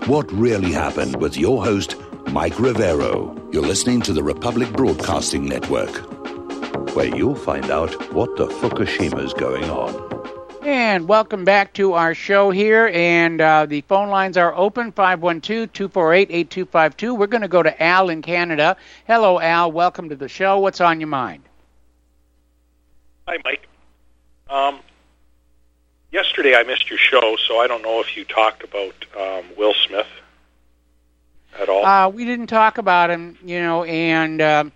What Really Happened with your host, Mike Rivero. You're listening to the Republic Broadcasting Network, where you'll find out what the Fukushima's going on. And welcome back to our show here, and the phone lines are open, 512-248-8252. We're going to go to Al in Canada. Hello, Al. Welcome to the show. What's on your mind? Hi, Mike. Yesterday I missed your show, so I don't know if you talked about Will Smith at all. We didn't talk about him, and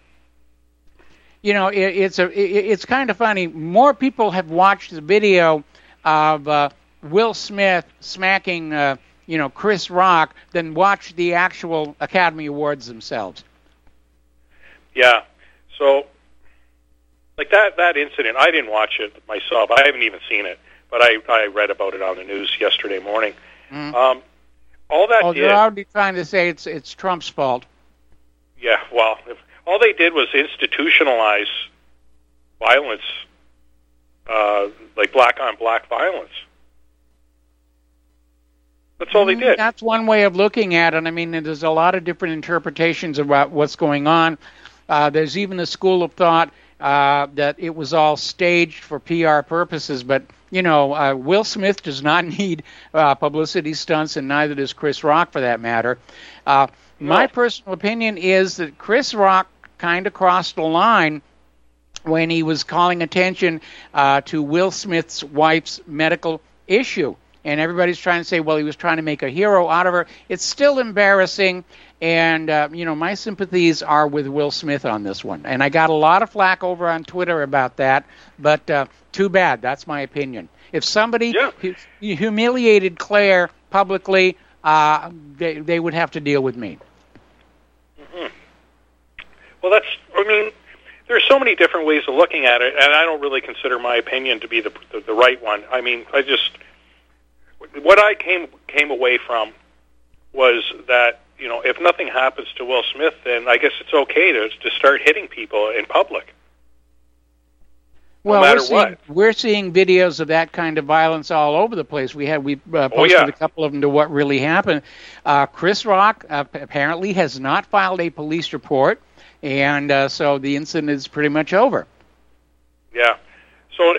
it's kind of funny. More people have watched the video of Will Smith smacking, Chris Rock than watched the actual Academy Awards themselves. Yeah. So, like that incident, I didn't watch it myself. I haven't even seen it, but I read about it on the news yesterday morning. Mm. All that did... they're already trying to say it's Trump's fault. Yeah, well, all they did was institutionalize violence, like black-on-black violence. That's all they did. That's one way of looking at it. I mean, there's a lot of different interpretations about what's going on. There's even a school of thought that it was all staged for PR purposes, but, Will Smith does not need publicity stunts, and neither does Chris Rock, for that matter. My personal opinion is that Chris Rock kind of crossed the line when he was calling attention to Will Smith's wife's medical issue. And everybody's trying to say, well, he was trying to make a hero out of her. It's still embarrassing. And, my sympathies are with Will Smith on this one. And I got a lot of flack over on Twitter about that. But too bad. That's my opinion. If somebody humiliated Claire publicly, they would have to deal with me. Mm-hmm. Well, there's so many different ways of looking at it, and I don't really consider my opinion to be the right one. I mean, what I came away from was that, if nothing happens to Will Smith, then I guess it's okay to start hitting people in public. Well, no matter what. We're seeing videos of that kind of violence all over the place. We posted a couple of them to What Really Happened. Chris Rock apparently has not filed a police report, and so the incident is pretty much over. Yeah. So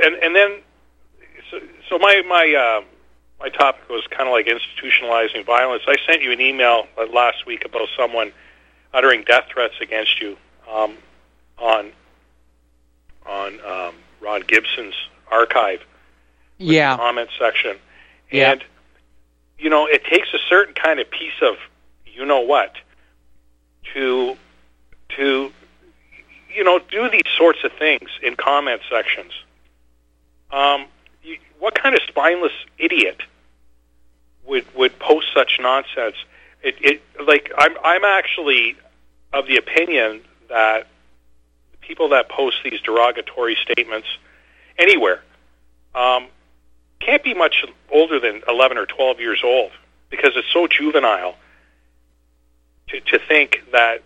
my topic was kind of like institutionalizing violence. I sent you an email last week about someone uttering death threats against you on Ron Gibson's archive, the comment section. And, it takes a certain kind of piece of you-know-what to do these sorts of things in comment sections. What kind of spineless idiot would post such nonsense? I'm actually of the opinion that people that post these derogatory statements anywhere can't be much older than 11 or 12 years old, because it's so juvenile to think that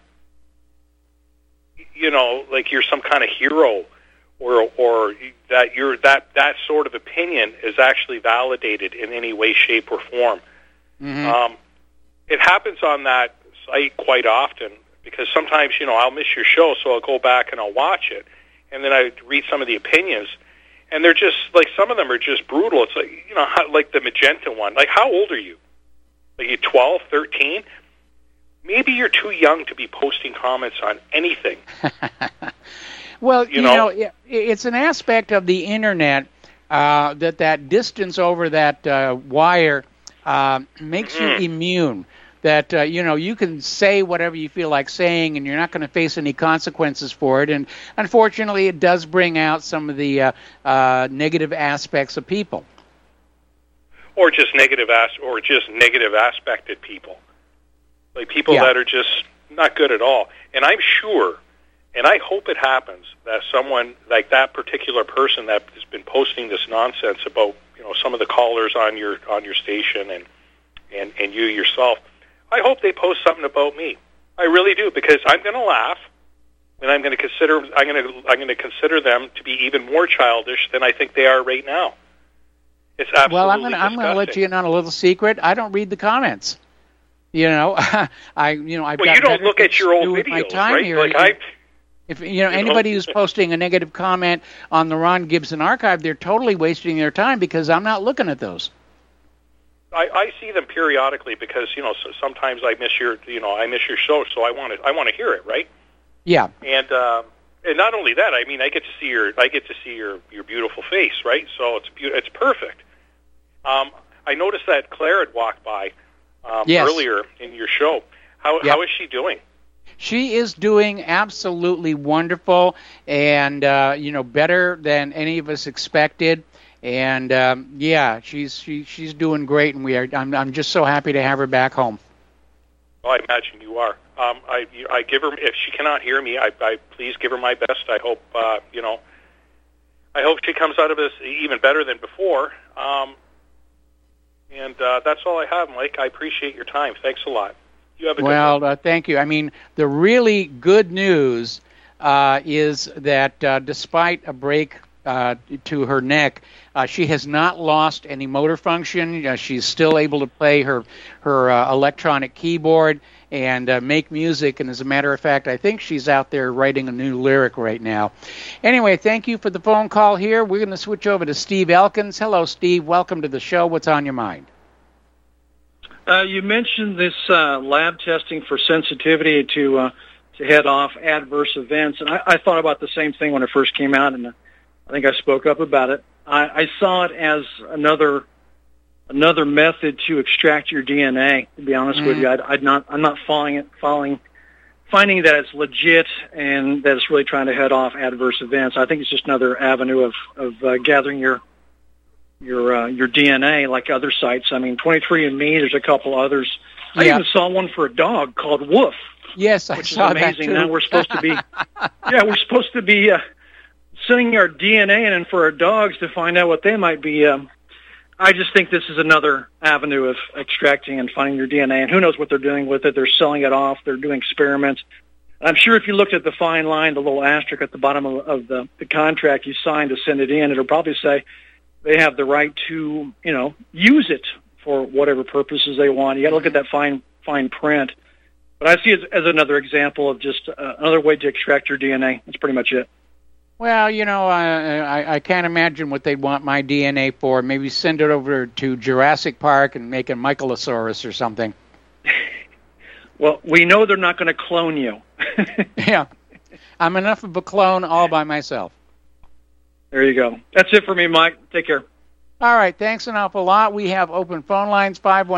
you're some kind of hero, or that that sort of opinion is actually validated in any way, shape, or form. Mm-hmm. It happens on that site quite often, because sometimes, I'll miss your show, so I'll go back and I'll watch it, and then I read some of the opinions, and they're just, some of them are just brutal. It's like the Magenta one. How old are you? Are you 12, 13? Maybe you're too young to be posting comments on anything. Well, it's an aspect of the Internet that distance over that wire makes you immune. That, you can say whatever you feel like saying, and you're not going to face any consequences for it. And unfortunately, it does bring out some of the negative aspects of people. Or just negative aspected people. Like people that are just not good at all. And I'm sure, and I hope it happens, that someone like that particular person that has been posting this nonsense about, some of the callers on your station and you yourself, I hope they post something about me. I really do, because I'm going to laugh, and I'm going to consider them to be even more childish than I think they are right now. It's absolutely I'm going to let you in on a little secret. I don't read the comments. I've you got don't look at your old with my videos, time right? Here. Like If anybody who's posting a negative comment on the Ron Gibson archive, they're totally wasting their time because I'm not looking at those. I see them periodically because so sometimes I miss your show, so I want to hear it, right? Yeah. And not only that, I mean, I get to see your beautiful face, right? So it's perfect. I noticed that Claire had walked by earlier in your show. How is she doing? She is doing absolutely wonderful, and better than any of us expected. And she's doing great, and I'm just so happy to have her back home. Well, I imagine you are. I give her, if she cannot hear me, I please give her my best. I hope I hope she comes out of this even better than before. And that's all I have, Mike. I appreciate your time. Thanks a lot. You have a good one. Thank you. I mean, the really good news is that despite a break to her neck, she has not lost any motor function. She's still able to play her electronic keyboard and make music. And as a matter of fact, I think she's out there writing a new lyric right now. Anyway, thank you for the phone call here. We're going to switch over to Steve Elkins. Hello, Steve. Welcome to the show. What's on your mind? You mentioned this lab testing for sensitivity to head off adverse events, and I thought about the same thing when it first came out, and I think I spoke up about it. I saw it as another method to extract your DNA. To be honest with you, I'm not finding that it's legit and that it's really trying to head off adverse events. I think it's just another avenue of gathering your DNA, like other sites. I mean, 23andMe. There's a couple others. I even saw one for a dog called Woof. Yes, I saw that too. Which is amazing. Now we're supposed to be sending our DNA in for our dogs to find out what they might be. I just think this is another avenue of extracting and finding your DNA, and who knows what they're doing with it. They're selling it off. They're doing experiments. I'm sure if you looked at the fine line, the little asterisk at the bottom of the contract you signed to send it in, it'll probably say they have the right to, use it for whatever purposes they want. You got to look at that fine print. But I see it as another example of just another way to extract your DNA. That's pretty much it. Well, I can't imagine what they'd want my DNA for. Maybe send it over to Jurassic Park and make a Michaelosaurus or something. Well, we know they're not going to clone you. Yeah. I'm enough of a clone all by myself. There you go. That's it for me, Mike. Take care. All right. Thanks an awful lot. We have open phone lines,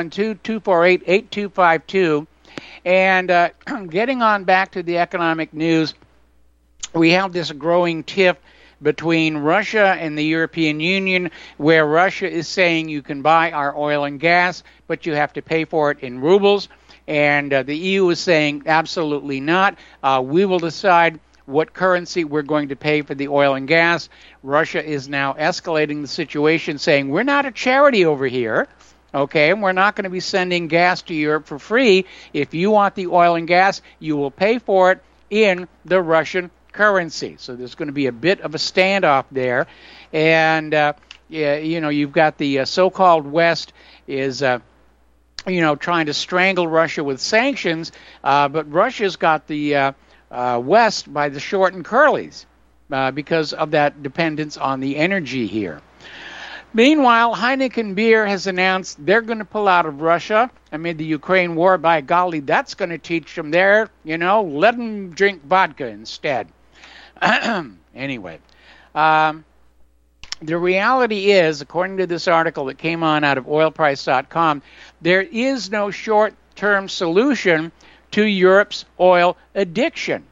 512-248-8252. And getting on back to the economic news, we have this growing tiff between Russia and the European Union, where Russia is saying you can buy our oil and gas, but you have to pay for it in rubles. And the EU is saying absolutely not. We will decide what currency we're going to pay for the oil and gas. Russia is now escalating the situation, saying we're not a charity over here, okay, and we're not going to be sending gas to Europe for free. If you want the oil and gas, you will pay for it in the Russian currency. So there's going to be a bit of a standoff there. And, you've got the so-called West is trying to strangle Russia with sanctions, but Russia's got the West by the short and curlies because of that dependence on the energy here. Meanwhile, Heineken Beer has announced they're going to pull out of Russia amid the Ukraine war. By golly, that's going to teach them there, let them drink vodka instead. Anyway, the reality is, according to this article that came on out of oilprice.com, there is no short-term solution to Europe's oil addiction.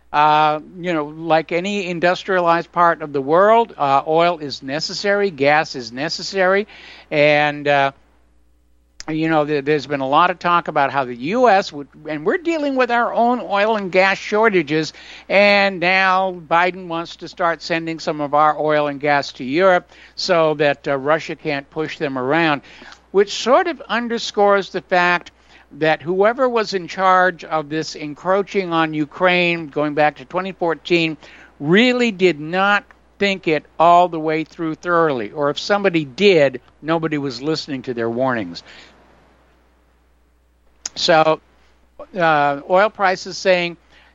Like any industrialized part of the world, oil is necessary, gas is necessary, and there's been a lot of talk about how the U.S. and we're dealing with our own oil and gas shortages, and now Biden wants to start sending some of our oil and gas to Europe so that Russia can't push them around, which sort of underscores the fact that whoever was in charge of this encroaching on Ukraine going back to 2014 really did not think it all the way through thoroughly. Or if somebody did, nobody was listening to their warnings. So oil prices saying,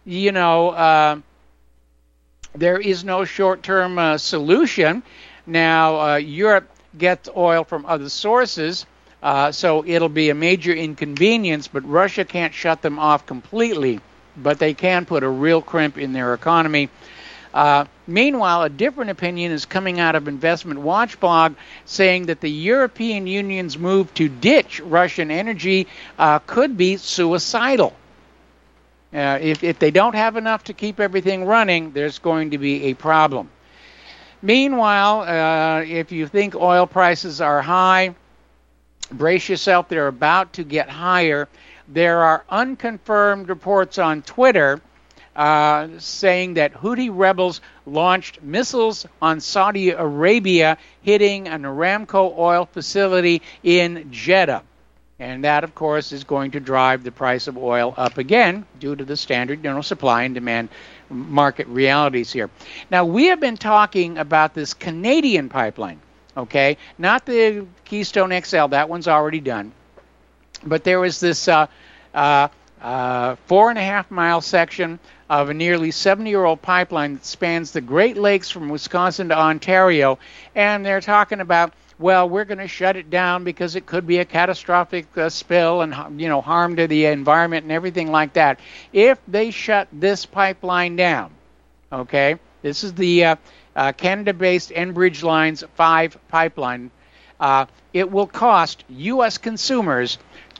there is no short-term solution. Now, Europe gets oil from other sources, so it'll be a major inconvenience, but Russia can't shut them off completely, but they can put a real crimp in their economy. Meanwhile, a different opinion is coming out of Investment Watch blog saying that the European Union's move to ditch Russian energy could be suicidal. If they don't have enough to keep everything running, there's going to be a problem. Meanwhile, if you think oil prices are high, brace yourself, they're about to get higher. There are unconfirmed reports on Twitter saying that Houthi rebels launched missiles on Saudi Arabia, hitting an Aramco oil facility in Jeddah. And that, of course, is going to drive the price of oil up again due to the standard supply and demand market realities here. Now, we have been talking about this Canadian pipeline, okay? Not the Keystone XL. That one's already done. But there was this 4.5-mile section of a nearly 70-year-old pipeline that spans the Great Lakes from Wisconsin to Ontario, and they're talking about, well, we're going to shut it down because it could be a catastrophic spill and harm to the environment and everything like that. If they shut this pipeline down, okay, this is the Canada-based Enbridge Lines 5 pipeline, it will cost U.S. consumers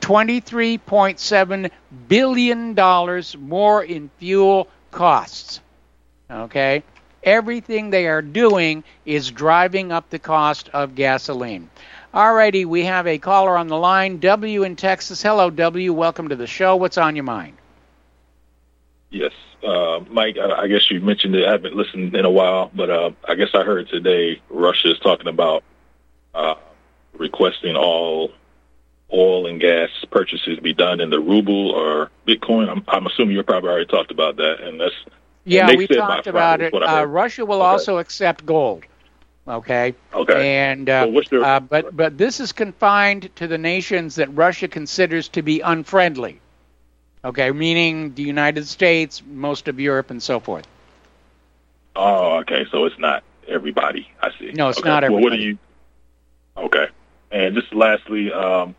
$23.7 billion more in fuel costs. Okay? Everything they are doing is driving up the cost of gasoline. Alrighty, we have a caller on the line. W in Texas. Hello, W. Welcome to the show. What's on your mind? Yes. Mike, I guess you mentioned it. I haven't listened in a while, but I guess I heard today Russia is talking about requesting all oil and gas purchases be done in the ruble or Bitcoin. I'm assuming you probably already talked about that, and that's we talked about it. Russia will also accept gold. Okay. And but this is confined to the nations that Russia considers to be unfriendly. Okay, meaning the United States, most of Europe, and so forth. Oh, okay. So it's not everybody. I see. No, it's not everybody. Well, what do you? Okay. And just lastly,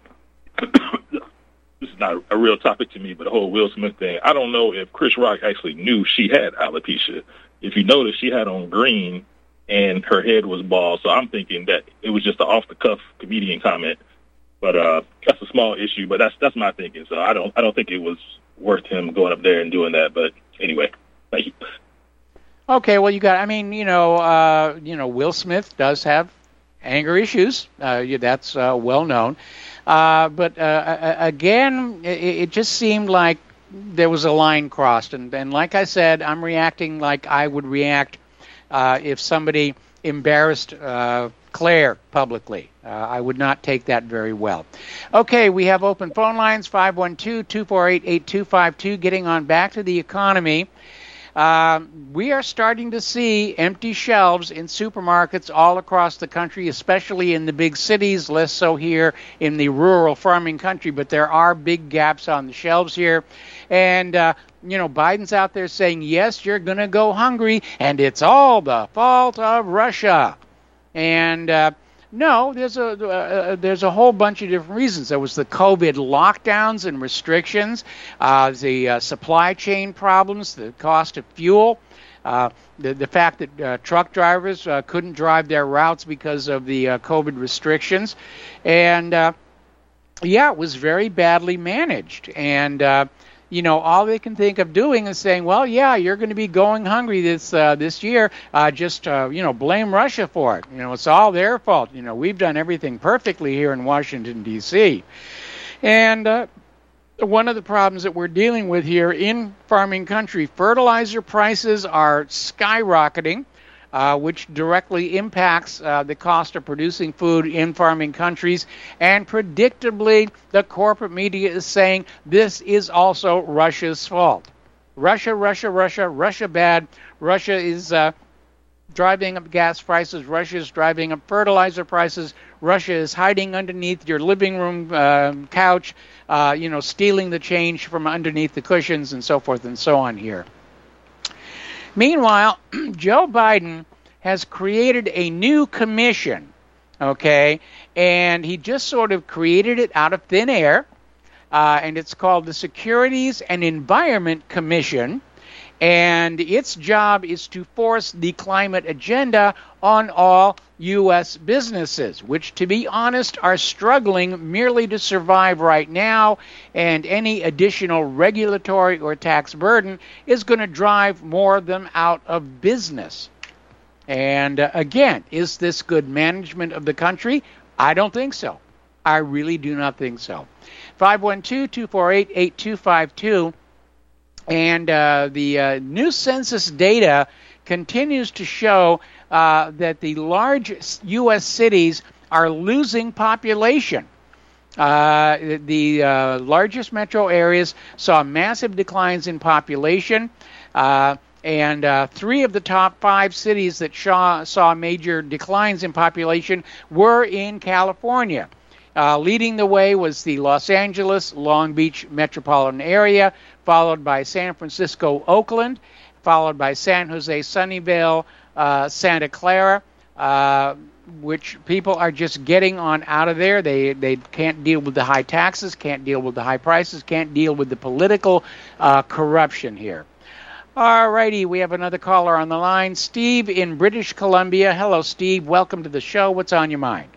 this is not a real topic to me, but the whole Will Smith thing. I don't know if Chris Rock actually knew she had alopecia. If you notice, she had on green and her head was bald. So I'm thinking that it was just an off-the-cuff comedian comment. But that's a small issue. But that's my thinking. So I don't think it was worth him going up there and doing that. But anyway, thank you. Okay, well, Will Smith does have anger issues. That's well known. But again, it just seemed like there was a line crossed. And like I said, I'm reacting like I would react if somebody embarrassed Claire publicly. I would not take that very well. Okay, we have open phone lines, 512-248-8252. Getting on back to the economy. We are starting to see empty shelves in supermarkets all across the country, especially in the big cities, less so here in the rural farming country, but there are big gaps on the shelves here. And, Biden's out there saying, yes, you're going to go hungry, and it's all the fault of Russia. And no, there's a whole bunch of different reasons. There was the COVID lockdowns and restrictions, the supply chain problems, the cost of fuel, the fact that truck drivers couldn't drive their routes because of the COVID restrictions. And, it was very badly managed. And, all they can think of doing is saying, well, yeah, you're going to be going hungry this year. Just blame Russia for it. It's all their fault. We've done everything perfectly here in Washington, D.C. And one of the problems that we're dealing with here in farming country, fertilizer prices are skyrocketing, which directly impacts the cost of producing food in farming countries. And predictably, the corporate media is saying this is also Russia's fault. Russia bad. Russia is driving up gas prices. Russia is driving up fertilizer prices. Russia is hiding underneath your living room couch, stealing the change from underneath the cushions and so forth and so on here. Meanwhile, Joe Biden has created a new commission, okay? And he just sort of created it out of thin air, and it's called the Securities and Environment Commission. And its job is to force the climate agenda on all U.S. businesses, which, to be honest, are struggling merely to survive right now, and any additional regulatory or tax burden is going to drive more of them out of business. And again, is this good management of the country? I don't think so. I really do not think so. 512-248-8252. And the new census data continues to show that the large U.S. cities are losing population. The largest metro areas saw massive declines in population, and 3 of the top 5 cities that saw major declines in population were in California. Leading the way was the Los Angeles, Long Beach metropolitan area, followed by San Francisco, Oakland, followed by San Jose, Sunnyvale, Santa Clara, which people are just getting on out of there. They can't deal with the high taxes, can't deal with the high prices, can't deal with the political corruption here. All righty, we have another caller on the line. Steve in British Columbia. Hello, Steve. Welcome to the show. What's on your mind?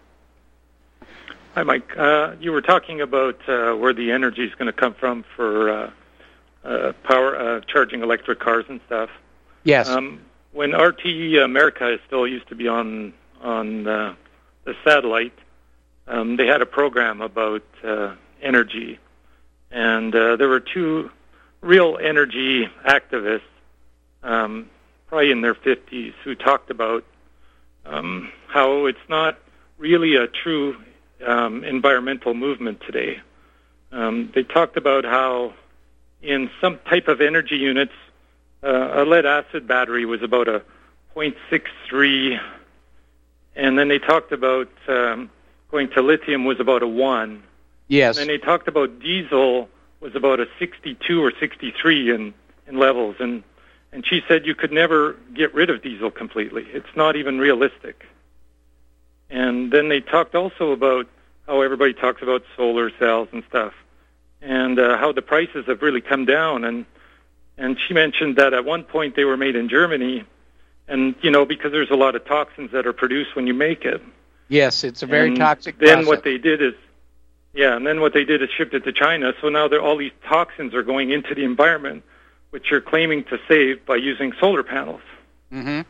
Hi, Mike. You were talking about where the energy is going to come from for power, charging electric cars and stuff. Yes. When RTE America still used to be on the satellite, they had a program about energy, and there were 2 real energy activists, probably in their 50s, who talked about how it's not really a true environmental movement today. They talked about how in some type of energy units, a lead-acid battery was about a 0.63, and then they talked about going to lithium was about a 1. Yes. And then they talked about diesel was about a 62 or 63 in levels, and she said you could never get rid of diesel completely. It's not even realistic. And then they talked also about how everybody talks about solar cells and stuff, and how the prices have really come down. And she mentioned that at one point they were made in Germany, and, because there's a lot of toxins that are produced when you make it. Yes, it's a very toxic process. Then what they did is, shipped it to China, so now all these toxins are going into the environment, which you're claiming to save by using solar panels. Mm-hmm.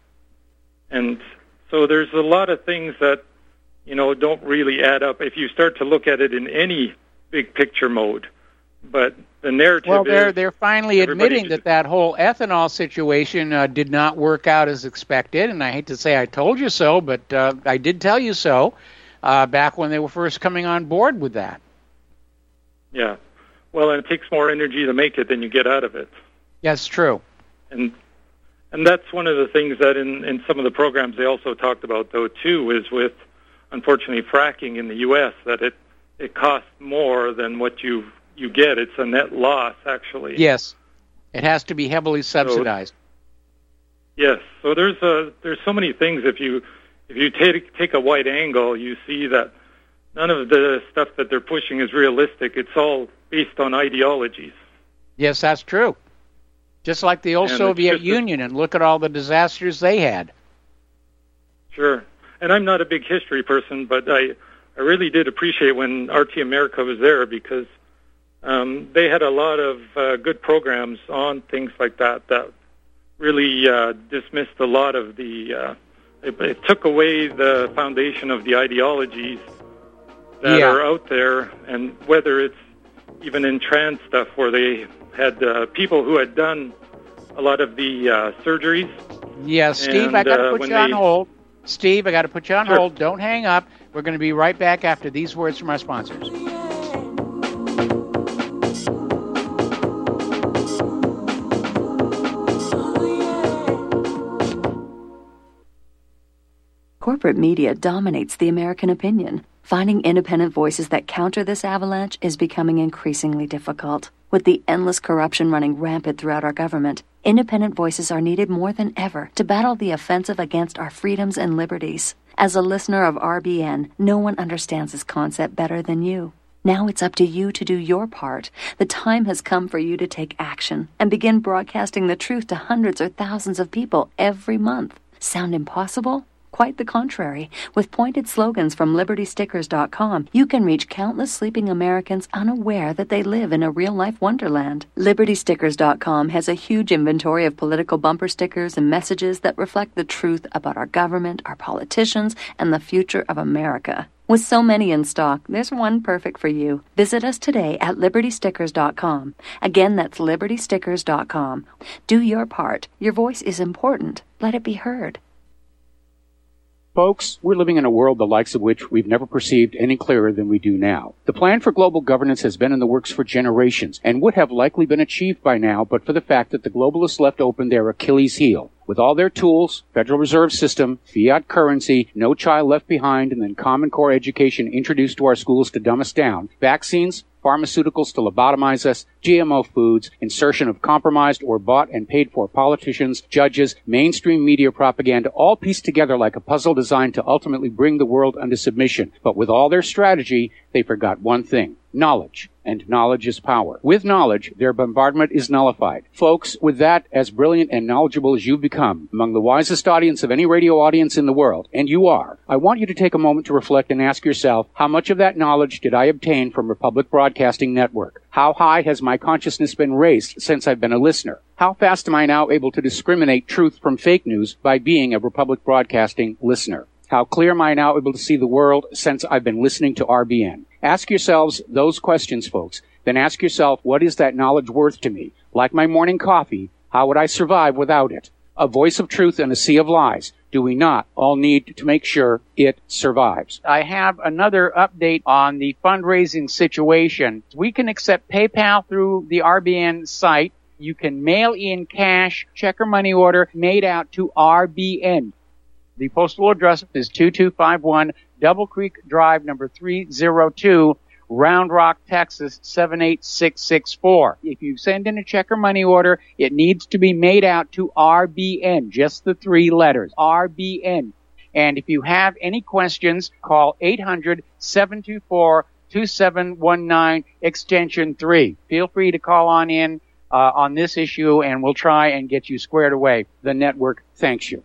And so there's a lot of things that, don't really add up if you start to look at it in any big picture mode. But the narrative they're finally admitting that whole ethanol situation did not work out as expected, and I hate to say I told you so, but I did tell you so back when they were first coming on board with that. Yeah. Well, and it takes more energy to make it than you get out of it. That's true. And that's one of the things that in some of the programs they also talked about, though, too, is with, unfortunately, fracking in the U.S., that it costs more than what you get. It's a net loss, actually. Yes. It has to be heavily subsidized. Yes. So there's so many things. If you take a wide angle, you see that none of the stuff that they're pushing is realistic. It's all based on ideologies. Yes, that's true. Just like the old Soviet Union, and look at all the disasters they had. Sure. And I'm not a big history person, but I really did appreciate when RT America was there, because they had a lot of good programs on things like that really dismissed a lot of the... It took away the foundation of the ideologies that are out there, and whether it's even in trans stuff where they had people who had done a lot of the surgeries. Yeah, Steve, I got to put you on hold. Steve, I got to put you on hold. Don't hang up. We're going to be right back after these words from our sponsors. Corporate media dominates the American opinion. Finding independent voices that counter this avalanche is becoming increasingly difficult. With the endless corruption running rampant throughout our government, independent voices are needed more than ever to battle the offensive against our freedoms and liberties. As a listener of RBN, no one understands this concept better than you. Now it's up to you to do your part. The time has come for you to take action and begin broadcasting the truth to hundreds or thousands of people every month. Sound impossible? Quite the contrary. With pointed slogans from LibertyStickers.com, you can reach countless sleeping Americans unaware that they live in a real-life wonderland. LibertyStickers.com has a huge inventory of political bumper stickers and messages that reflect the truth about our government, our politicians, and the future of America. With so many in stock, there's one perfect for you. Visit us today at LibertyStickers.com. Again, that's LibertyStickers.com. Do your part. Your voice is important. Let it be heard. Folks, we're living in a world the likes of which we've never perceived any clearer than we do now. The plan for global governance has been in the works for generations and would have likely been achieved by now but for the fact that the globalists left open their Achilles heel. With all their tools, Federal Reserve System, fiat currency, no child left behind, and then Common Core education introduced to our schools to dumb us down, vaccines, pharmaceuticals to lobotomize us, GMO foods, insertion of compromised or bought and paid for politicians, judges, mainstream media propaganda, all pieced together like a puzzle designed to ultimately bring the world under submission. But with all their strategy, they forgot one thing: knowledge. And knowledge is power. With knowledge, their bombardment is nullified. Folks, with that, as brilliant and knowledgeable as you've become, among the wisest audience of any radio audience in the world, and you are, I want you to take a moment to reflect and ask yourself, how much of that knowledge did I obtain from Republic Broadcasting Network? How high has my consciousness been raised since I've been a listener? How fast am I now able to discriminate truth from fake news by being a Republic Broadcasting listener? How clear am I now able to see the world since I've been listening to RBN? Ask yourselves those questions, folks. Then ask yourself, what is that knowledge worth to me? Like my morning coffee, how would I survive without it? A voice of truth in a sea of lies. Do we not all need to make sure it survives? I have another update on the fundraising situation. We can accept PayPal through the RBN site. You can mail in cash, check or money order made out to RBN. The postal address is 2251 Double Creek Drive, number 302, Round Rock, Texas, 78664. If you send in a check or money order, it needs to be made out to RBN, just the 3 letters, RBN. And if you have any questions, call 800-724-2719, extension 3. Feel free to call on in on this issue, and we'll try and get you squared away. The network thanks you.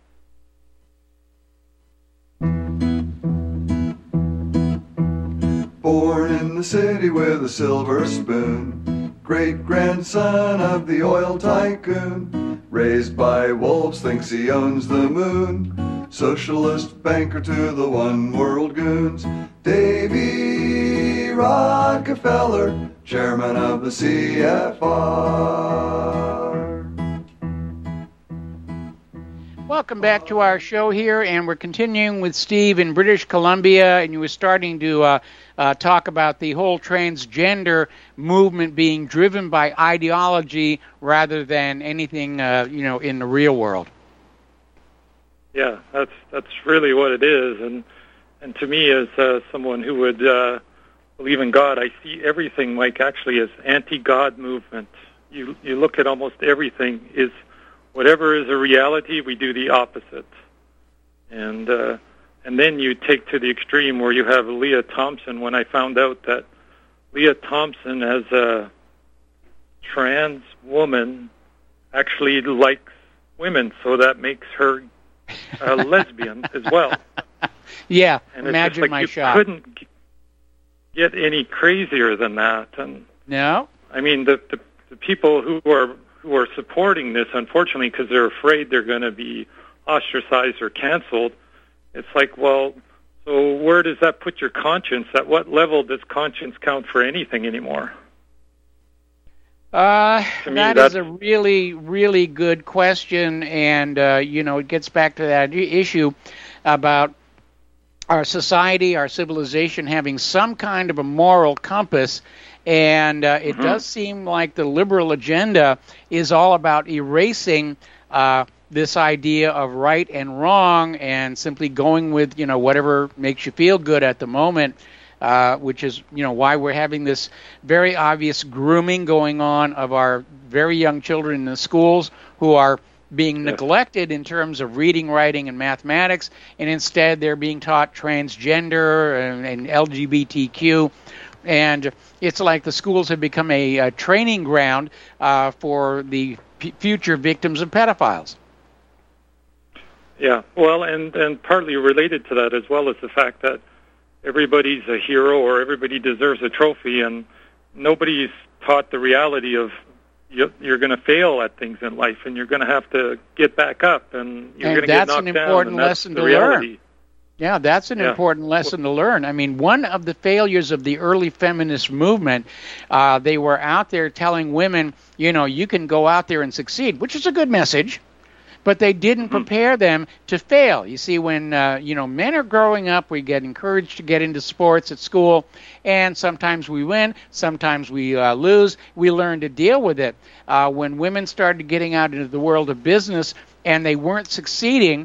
Born in the city with a silver spoon, great-grandson of the oil tycoon, raised by wolves, thinks he owns the moon, socialist banker to the one-world goons, Davy Rockefeller, chairman of the CFR. Welcome back to our show here, and we're continuing with Steve in British Columbia, and you were starting to talk about the whole transgender movement being driven by ideology rather than anything, in the real world. Yeah, that's really what it is, and to me, as someone who would believe in God, I see everything, Mike, actually as anti-God movement. You look at almost everything is whatever is a reality, we do the opposite, and then you take to the extreme where you have Leah Thompson. When I found out that Leah Thompson, as a trans woman, actually likes women, so that makes her a lesbian as well. Yeah, and imagine it's like my you shock. Couldn't get any crazier than that. And no, I mean the people who are supporting this, unfortunately, because they're afraid they're going to be ostracized or canceled. It's like, well, so where does that put your conscience? At what level does conscience count for anything anymore? That is a really, really good question, and it gets back to that issue about our society, our civilization having some kind of a moral compass. And it does seem like the liberal agenda is all about erasing this idea of right and wrong and simply going with, whatever makes you feel good at the moment, which is, why we're having this very obvious grooming going on of our very young children in the schools who are being neglected in terms of reading, writing, and mathematics, and instead they're being taught transgender and LGBTQ. And it's like the schools have become a training ground for the future victims of pedophiles. Yeah, well, and partly related to that as well is the fact that everybody's a hero or everybody deserves a trophy, and nobody's taught the reality of you're going to fail at things in life, and you're going to have to get back up, and you're going to get knocked down. That's an important lesson to learn. Yeah, that's an important lesson to learn. I mean, one of the failures of the early feminist movement, they were out there telling women, you can go out there and succeed, which is a good message. But they didn't prepare them to fail. You see, when men are growing up, we get encouraged to get into sports at school, and sometimes we win, sometimes we lose. We learn to deal with it. When women started getting out into the world of business and they weren't succeeding,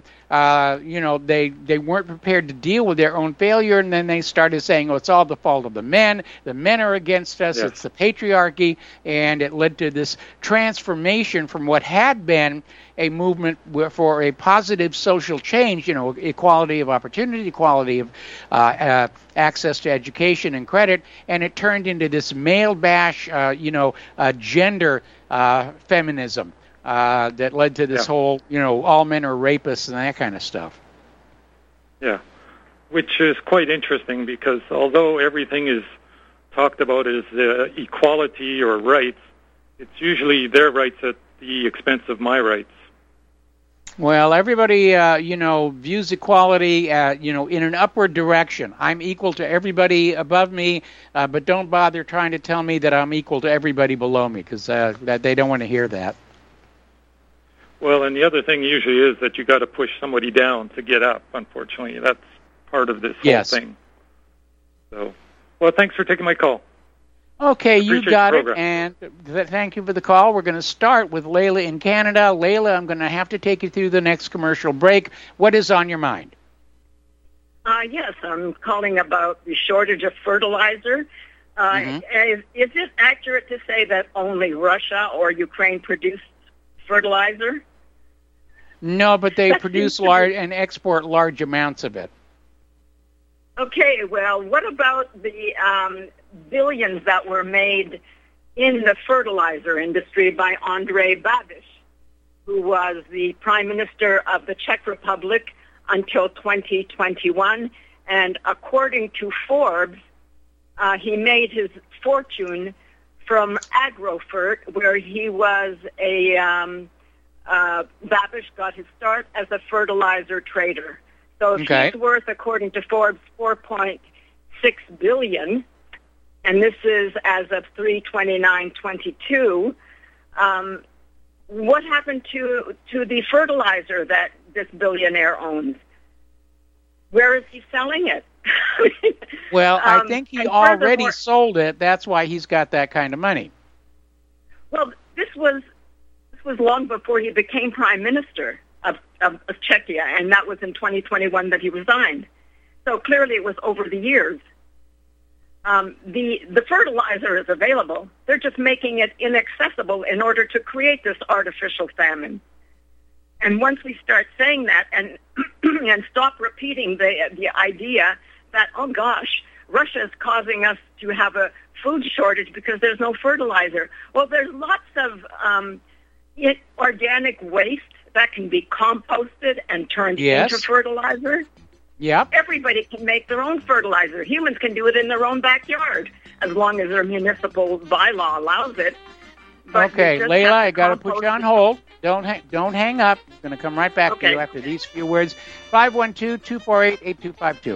they weren't prepared to deal with their own failure, and then they started saying, it's all the fault of the men. The men are against us. Yes. It's the patriarchy, and it led to this transformation from what had been a movement for a positive social change, equality of opportunity, equality of access to education and credit, and it turned into this male bash, gender feminism that led to this whole, all men are rapists and that kind of stuff. Yeah, which is quite interesting because although everything is talked about as equality or rights, it's usually their rights at the expense of my rights. Well, everybody, views equality, in an upward direction. I'm equal to everybody above me, but don't bother trying to tell me that I'm equal to everybody below me, because that they don't want to hear that. Well, and the other thing usually is that you got to push somebody down to get up. Unfortunately, that's part of this whole thing. So, well, thanks for taking my call. Okay, you got it, and thank you for the call. We're going to start with Layla in Canada. Layla, I'm going to have to take you through the next commercial break. What is on your mind? Yes, I'm calling about the shortage of fertilizer. Is it accurate to say that only Russia or Ukraine produce fertilizer? No, but they produce large and export large amounts of it. Okay, well, what about the billions that were made in the fertilizer industry by Andrej Babiš, who was the Prime Minister of the Czech Republic until 2021? And according to Forbes, he made his fortune from Agrofert, where he was Babiš got his start as a fertilizer trader. So he's worth, according to Forbes, $4.6 billion, and this is as of 3/29/22. What happened to the fertilizer that this billionaire owns? Where is he selling it? Well, I think he already sold it. That's why he's got that kind of money. Well, this was long before he became Prime Minister of Czechia, and that was in 2021 that he resigned. So clearly it was over the years. The fertilizer is available. They're just making it inaccessible in order to create this artificial famine. And once we start saying that and and stop repeating the idea that, oh gosh, Russia is causing us to have a food shortage because there's no fertilizer. Well, there's lots of organic waste that can be composted and turned into fertilizer. Yep. Everybody can make their own fertilizer. Humans can do it in their own backyard as long as their municipal bylaw allows it. But okay, Layla, I got to put you on hold. Don't hang up. I'm going to come right back to you after these few words. 512-248-8252.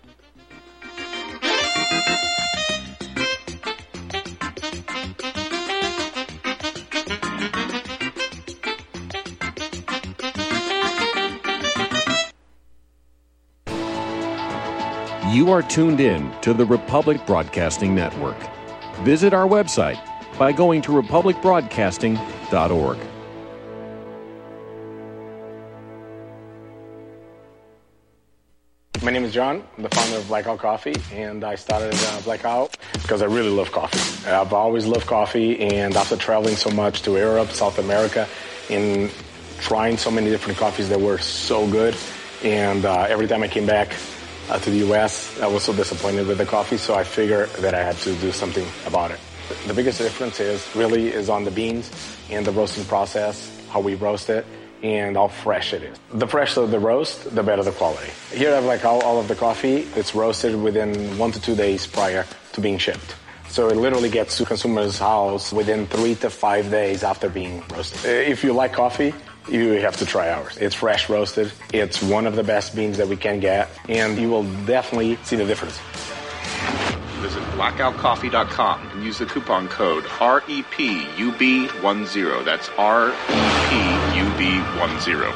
You are tuned in to the Republic Broadcasting Network. Visit our website by going to republicbroadcasting.org. My name is John. I'm the founder of Blackout Coffee, and I started Blackout because I really love coffee. I've always loved coffee, and after traveling so much to Europe, South America, and trying so many different coffees that were so good, and every time I came back to the U.S., I was so disappointed with the coffee, so I figured that I had to do something about it. The biggest difference is on the beans and the roasting process, how we roast it, and how fresh it is. The fresher the roast, the better the quality. Here I have like all of the coffee. It's roasted within 1 to 2 days prior to being shipped. So it literally gets to consumer's house within 3 to 5 days after being roasted. If you like coffee, you have to try ours. It's fresh roasted. It's one of the best beans that we can get, and you will definitely see the difference. Visit blackoutcoffee.com and use the coupon code REPUB10. That's REPUB10.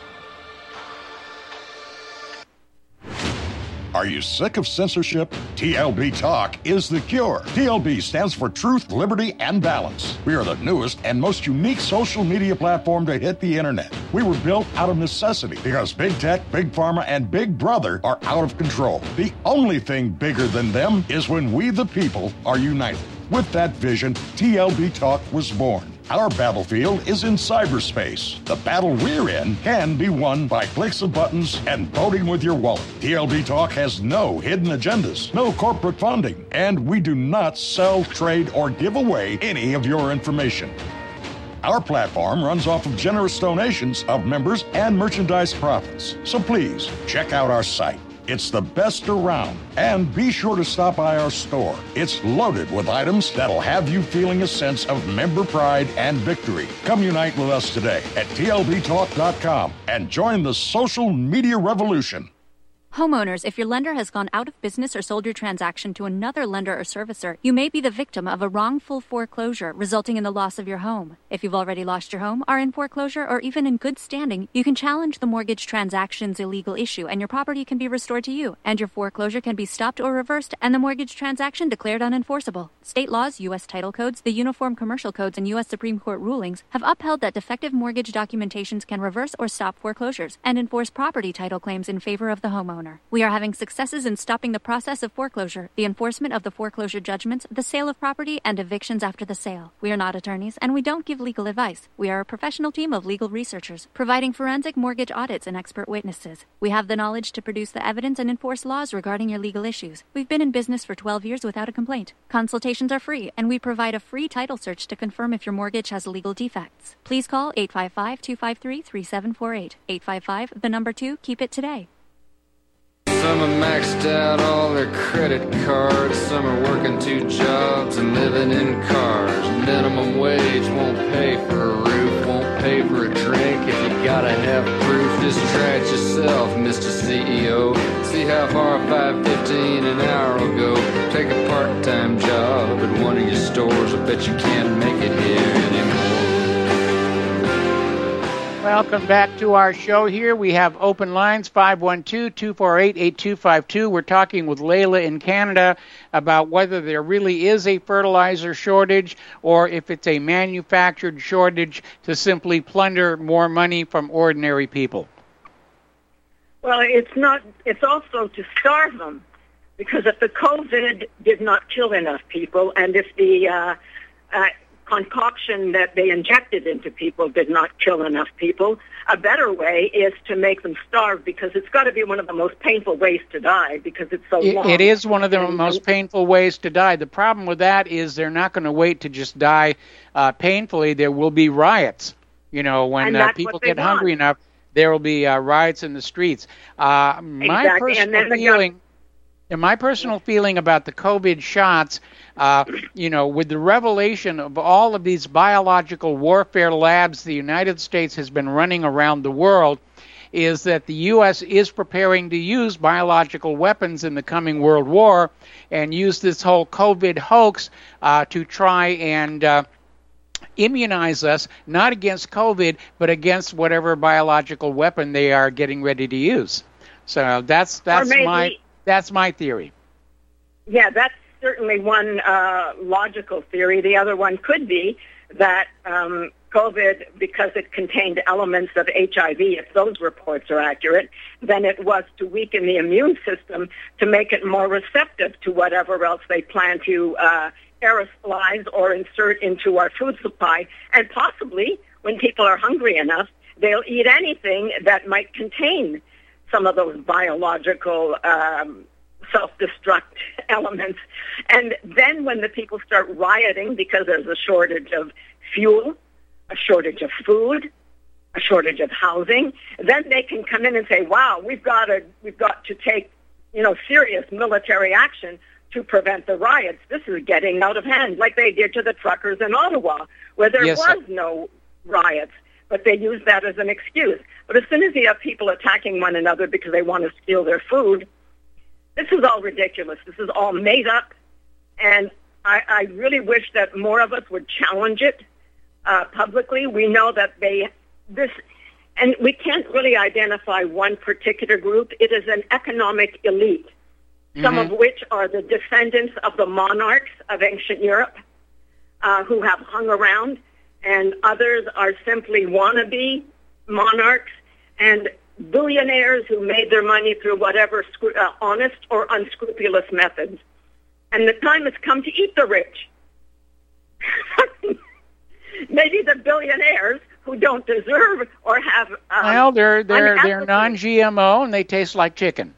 Are you sick of censorship? TLB Talk is the cure. TLB stands for Truth, Liberty, and Balance. We are the newest and most unique social media platform to hit the internet. We were built out of necessity because Big Tech, Big Pharma, and Big Brother are out of control. The only thing bigger than them is when we, the people, are united. With that vision, TLB Talk was born. Our battlefield is in cyberspace. The battle we're in can be won by clicks of buttons and voting with your wallet. TLB Talk has no hidden agendas, no corporate funding, and we do not sell, trade, or give away any of your information. Our platform runs off of generous donations of members and merchandise profits. So please, check out our site. It's the best around. And be sure to stop by our store. It's loaded with items that'll have you feeling a sense of member pride and victory. Come unite with us today at TLBTalk.com and join the social media revolution. Homeowners, if your lender has gone out of business or sold your transaction to another lender or servicer, you may be the victim of a wrongful foreclosure, resulting in the loss of your home. If you've already lost your home, are in foreclosure, or even in good standing, you can challenge the mortgage transaction's illegal issue, and your property can be restored to you, and your foreclosure can be stopped or reversed, and the mortgage transaction declared unenforceable. State laws, U.S. title codes, the Uniform Commercial Codes, and U.S. Supreme Court rulings have upheld that defective mortgage documentations can reverse or stop foreclosures and enforce property title claims in favor of the homeowner. We are having successes in stopping the process of foreclosure, the enforcement of the foreclosure judgments, the sale of property, and evictions after the sale. We are not attorneys, and we don't give legal advice. We are a professional team of legal researchers, providing forensic mortgage audits and expert witnesses. We have the knowledge to produce the evidence and enforce laws regarding your legal issues. We've been in business for 12 years without a complaint. Consultations are free, and we provide a free title search to confirm if your mortgage has legal defects. Please call 855-253-3748. 855, 2, keep it today. Some are maxed out all their credit cards. Some are working 2 jobs and living in cars. Minimum wage won't pay for a roof, won't pay for a drink. If you gotta have proof, just try it yourself, Mr. CEO. See how far $5.15 an hour will go. Take a part-time job at one of your stores. I bet you can't make it here anymore. Welcome back to our show here. We have open lines, 512-248-8252. We're talking with Layla in Canada about whether there really is a fertilizer shortage or if it's a manufactured shortage to simply plunder more money from ordinary people. Well, it's not. It's also to starve them, because if the COVID did not kill enough people, and if the concoction that they injected into people did not kill enough people, a better way is to make them starve, because it's got to be one of the most painful ways to die, because it's so long. It is one of the most painful ways to die. The problem with that is they're not going to wait to just die painfully. There will be riots. You know, when people get hungry enough, there will be riots in the streets. My personal feeling about the COVID shots, with the revelation of all of these biological warfare labs the United States has been running around the world, is that the U.S. is preparing to use biological weapons in the coming World War and use this whole COVID hoax to try and immunize us, not against COVID, but against whatever biological weapon they are getting ready to use. So that's my theory. Yeah, that's certainly one logical theory. The other one could be that COVID because it contained elements of HIV, if those reports are accurate, than it was to weaken the immune system to make it more receptive to whatever else they plan to aerosolize or insert into our food supply. And possibly, when people are hungry enough, they'll eat anything that might contain some of those biological self-destruct elements. And then when the people start rioting because there's a shortage of fuel, a shortage of food, a shortage of housing, then they can come in and say, wow, we've got to take, serious military action to prevent the riots. This is getting out of hand, like they did to the truckers in Ottawa, where there was no riots, but they used that as an excuse. But as soon as you have people attacking one another because they want to steal their food, this is all ridiculous. This is all made up, and I really wish that more of us would challenge it publicly. We know that and we can't really identify one particular group. It is an economic elite, some of which are the descendants of the monarchs of ancient Europe who have hung around, and others are simply wannabe monarchs and billionaires who made their money through whatever honest or unscrupulous methods. And the time has come to eat the rich. Maybe the billionaires who don't deserve or have they're non-GMO and they taste like chicken.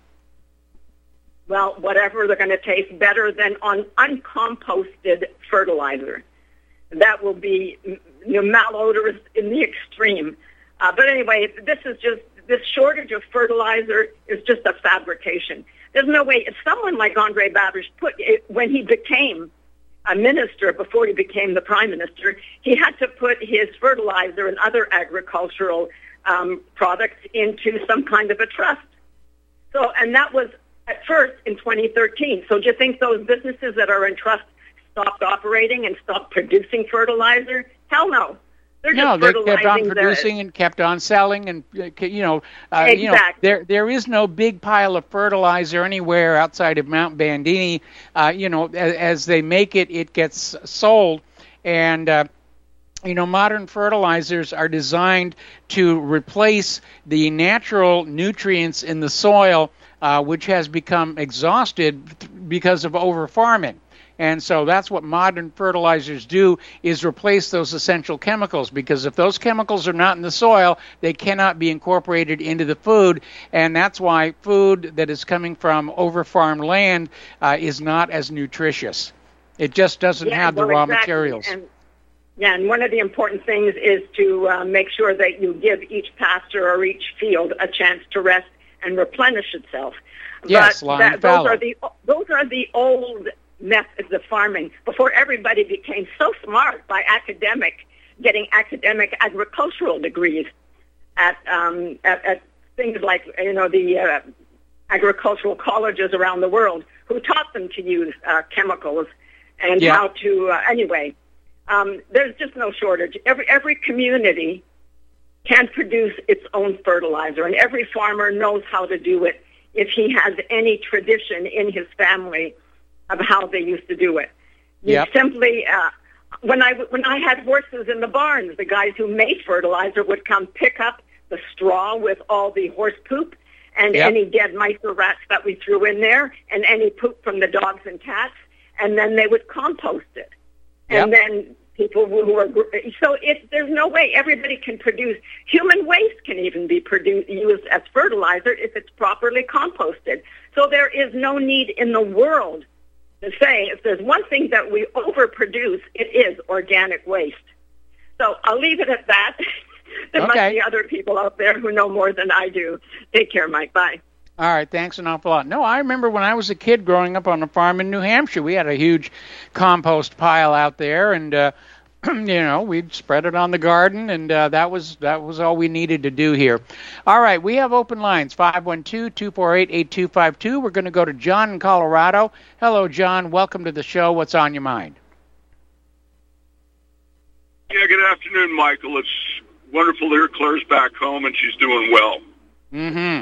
Well, whatever, they're going to taste better than on uncomposted fertilizer. That will be malodorous in the extreme. But anyway, this shortage of fertilizer is just a fabrication. There's no way. If someone like Andre Babiš when he became a minister, before he became the prime minister, he had to put his fertilizer and other agricultural products into some kind of a trust. So, and that was at first in 2013. So do you think those businesses that are in trust stopped operating and stopped producing fertilizer? Hell no. They kept on producing and kept on selling, and exactly. There is no big pile of fertilizer anywhere outside of Mount Bandini. As they make it, it gets sold, and modern fertilizers are designed to replace the natural nutrients in the soil, which has become exhausted because of over-farming. And so that's what modern fertilizers do, is replace those essential chemicals, because if those chemicals are not in the soil, they cannot be incorporated into the food, and that's why food that is coming from over-farmed land is not as nutritious. It just doesn't have the raw materials. And one of the important things is to make sure that you give each pasture or each field a chance to rest and replenish itself. Yes, but those are the old methods of farming before everybody became so smart by getting academic agricultural degrees at things like the agricultural colleges around the world, who taught them to use chemicals and how to there's just no shortage. Every community can produce its own fertilizer, and every farmer knows how to do it if he has any tradition in his family of how they used to do it. You simply, when I had horses in the barns, the guys who made fertilizer would come pick up the straw with all the horse poop and any dead mice or rats that we threw in there, and any poop from the dogs and cats, and then they would compost it. And then people there's no way everybody can produce. Human waste can even be used as fertilizer if it's properly composted. So there is no need in the world to say, if there's one thing that we overproduce, it is organic waste. So I'll leave it at that. There must be other people out there who know more than I do. Take care, Mike. Bye. All right, thanks an awful lot. No, I remember when I was a kid growing up on a farm in New Hampshire, we had a huge compost pile out there, and we'd spread it on the garden, and that was all we needed to do here. All right, we have open lines, 512-248-8252. We're going to go to John in Colorado. Hello, John. Welcome to the show. What's on your mind? Yeah, good afternoon, Michael. It's wonderful to hear Claire's back home, and she's doing well. Mm-hmm.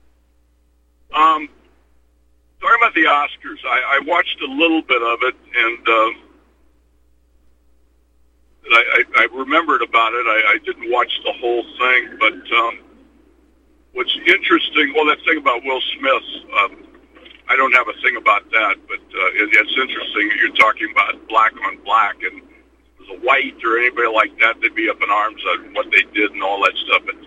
Talking about the Oscars, I watched a little bit of it, and I remembered about it. I didn't watch the whole thing, but what's interesting, well, that thing about Will Smith, I don't have a thing about that, but it's interesting. You're talking about black on black, and if it was a white or anybody like that, they'd be up in arms on what they did and all that stuff. But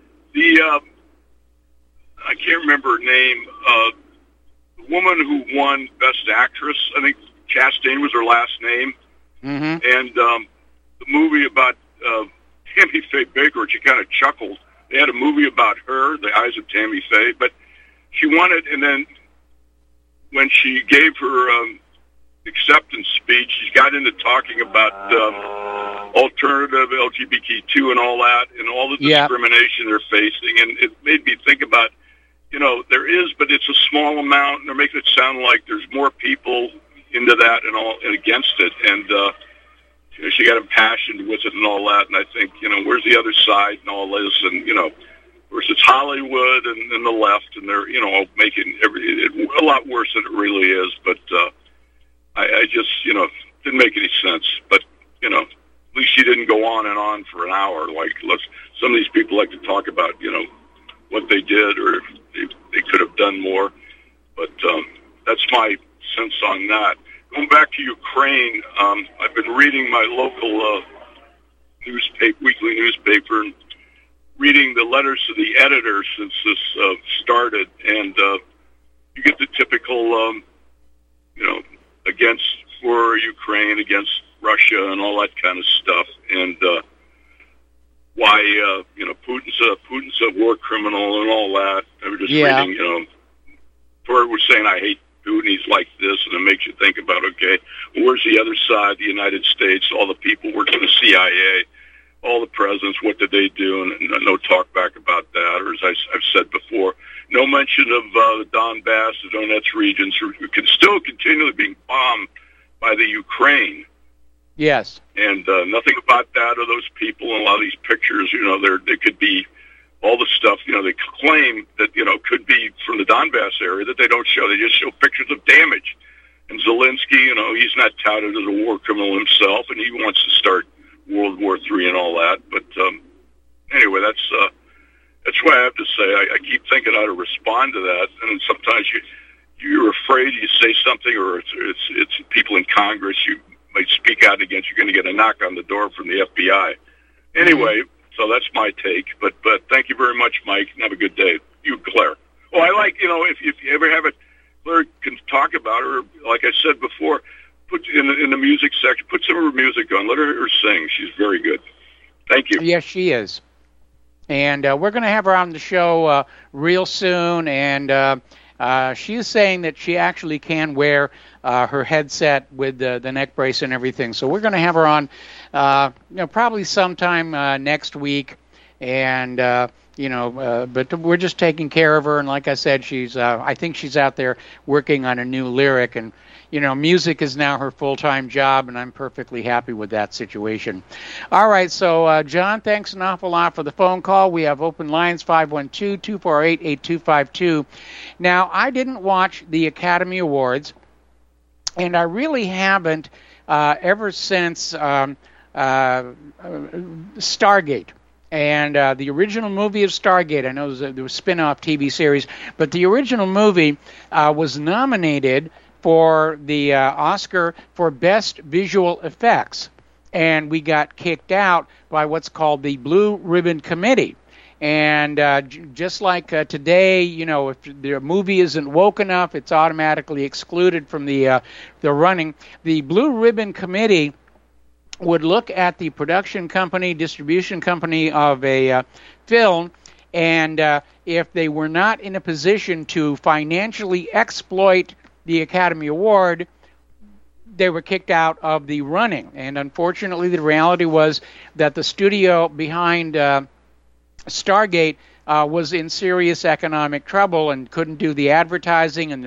I can't remember her name. The woman who won Best Actress, I think Chastain was her last name, and the movie about Tammy Faye Baker, she kind of chuckled. They had a movie about her, The Eyes of Tammy Faye, but she won it, and then when she gave her acceptance speech, she got into talking about alternative LGBTQ and all that, and all the discrimination they're facing, and it made me think about, there is, but it's a small amount, and they're making it sound like there's more people into that and all and against it, and she got impassioned with it and all that, and I think, where's the other side and all this, and, versus Hollywood and the left, and they're, making it a lot worse than it really is, but I just, didn't make any sense, but, at least she didn't go on and on for an hour, like some of these people like to talk about, what they did, or they could have done more, but that's my sense on that. Going back to Ukraine, I've been reading my local weekly newspaper, and reading the letters to the editor since this started, and you get the typical, for Ukraine, against Russia, and all that kind of stuff, and why Putin's a war criminal and all that. I was just reading, Ford was saying, I hate Putin, he's like this, and it makes you think about, okay, well, where's the other side, the United States, all the people working for the CIA, all the presidents, what did they do, and no talk back about that, or as I've said before, no mention of the Donbass, the Donetsk regions, who can still continually being bombed by the Ukraine. Yes. And nothing about that or those people, and a lot of these pictures, they could be all the stuff, they claim that, could be from the Donbass area that they don't show. They just show pictures of damage. And Zelensky, he's not touted as a war criminal himself, and he wants to start World War III and all that. But anyway, that's what I have to say. I keep thinking how to respond to that, and sometimes you're afraid you say something, or it's people in Congress you might speak out against. You're going to get a knock on the door from the FBI. Anyway, so that's my take. But thank you very much, Mike, and have a good day. You, Claire. Oh, I like, if you ever have it, Claire can talk about her. Like I said before, put in the music section, put some of her music on. Let her sing. She's very good. Thank you. Yes, she is. And we're going to have her on the show real soon. And she is saying that she actually can wear her headset with the neck brace and everything. So we're going to have her on, probably sometime next week. And but we're just taking care of her. And like I said, I think she's out there working on a new lyric, and music is now her full-time job, and I'm perfectly happy with that situation. All right, so John, thanks an awful lot for the phone call. We have open lines, 512-248-8252. Now, I didn't watch the Academy Awards, and I really haven't ever since Stargate. And the original movie of Stargate, I know there was a spin-off TV series, but the original movie was nominated for the Oscar for Best Visual Effects. And we got kicked out by what's called the Blue Ribbon Committee. And just like today, if the movie isn't woke enough, it's automatically excluded from the running. The Blue Ribbon Committee would look at the production company, distribution company of a film, and if they were not in a position to financially exploit the Academy Award, they were kicked out of the running. And unfortunately, the reality was that the studio behind Stargate was in serious economic trouble and couldn't do the advertising and the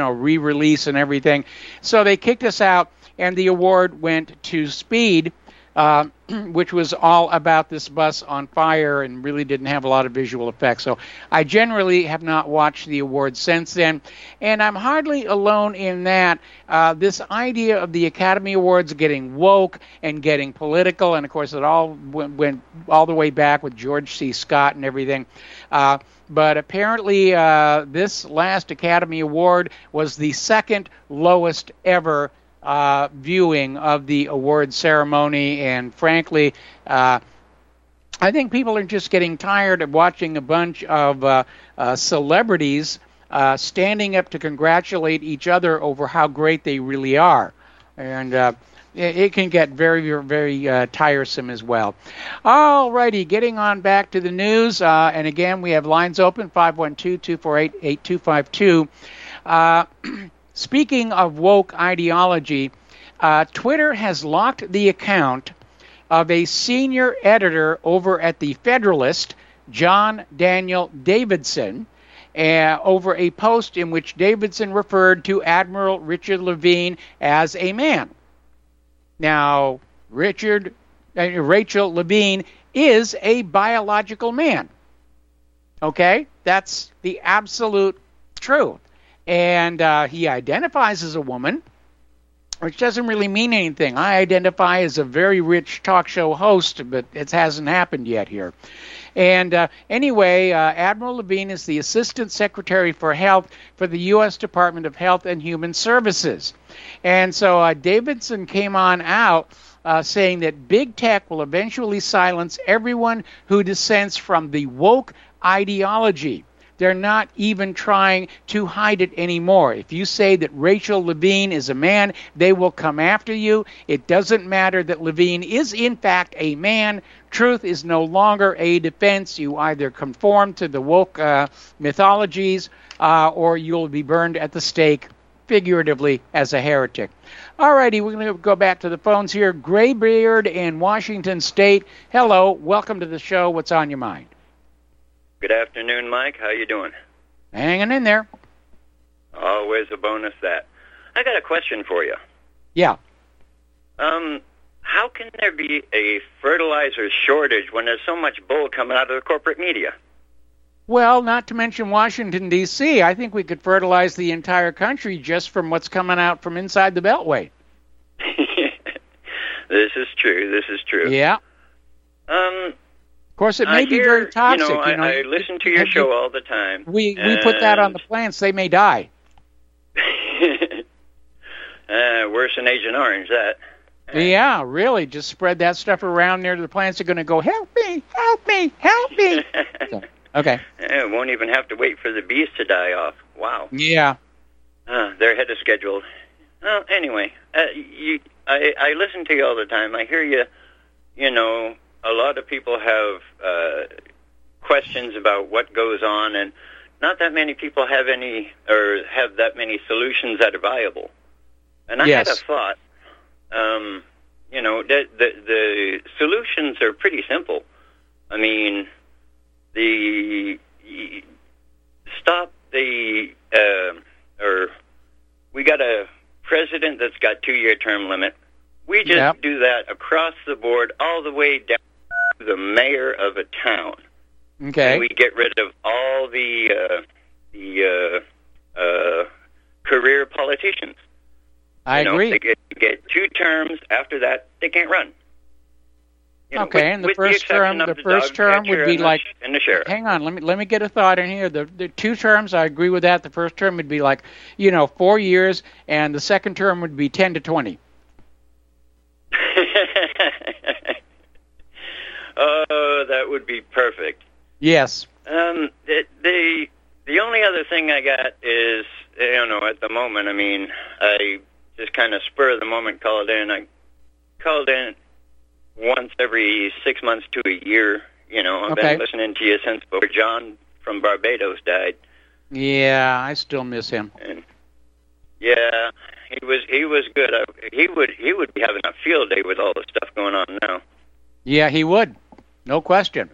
re-release and everything. So they kicked us out, and the award went to Speed, which was all about this bus on fire and really didn't have a lot of visual effects. So I generally have not watched the awards since then, and I'm hardly alone in that. This idea of the Academy Awards getting woke and getting political, and of course it all went all the way back with George C. Scott and everything. But apparently this last Academy Award was the second lowest ever viewing of the award ceremony, and frankly, I think people are just getting tired of watching a bunch of celebrities standing up to congratulate each other over how great they really are, and it can get very, very tiresome as well. All righty, getting on back to the news, and again, we have lines open, 512-248-8252. Speaking of woke ideology, Twitter has locked the account of a senior editor over at The Federalist, John Daniel Davidson, over a post in which Davidson referred to Admiral Richard Levine as a man. Now, Rachel Levine is a biological man. Okay? That's the absolute truth. And he identifies as a woman, which doesn't really mean anything. I identify as a very rich talk show host, but it hasn't happened yet here. And anyway, Admiral Levine is the Assistant Secretary for Health for the U.S. Department of Health and Human Services. And so Davidson came on out saying that big tech will eventually silence everyone who dissents from the woke ideology. They're not even trying to hide it anymore. If you say that Rachel Levine is a man, they will come after you. It doesn't matter that Levine is in fact a man. Truth is no longer a defense. You either conform to the woke mythologies or you'll be burned at the stake, figuratively, as a heretic. All righty, we're going to go back to the phones here. Graybeard in Washington State. Hello, welcome to the show. What's on your mind? Good afternoon, Mike. How you doing? Hanging in there. Always a bonus, that. I got a question for you. Yeah. How can there be a fertilizer shortage when there's so much bull coming out of the corporate media? Well, not to mention Washington, D.C. I think we could fertilize the entire country just from what's coming out from inside the Beltway. This is true. Yeah. Of course, it may be very toxic. I listen to your show all the time. We put that on the plants; they may die. Worse than Agent Orange, that. Yeah, really. Just spread that stuff around there. The plants are going to go, help me, help me, help me. So, okay. It won't even have to wait for the bees to die off. Wow. Yeah. They're ahead of schedule. Well, anyway, I listen to you all the time. I hear you. A lot of people have questions about what goes on, and not that many people have that many solutions that are viable. And I had a thought. The solutions are pretty simple. I mean, we got a president that's got 2-year term limit. We just do that across the board, all the way down to the mayor of a town. Okay. And we get rid of all the career politicians. I agree. They get 2 terms. After that, they can't run. Okay, and the first term would be like. And the sheriff. Hang on, let me get a thought in here. The 2 terms, I agree with that. The first term would be like, 4 years, and the second term would be 10 to 20. Oh, that would be perfect. Yes. The only other thing I got is, at the moment, I just kind of spur of the moment called in. I called in once every 6 months to a year. I've been listening to you since before John from Barbados died. Yeah, I still miss him. And yeah, he was good. He would be having a field day with all the stuff going on now. Yeah, he would. No question.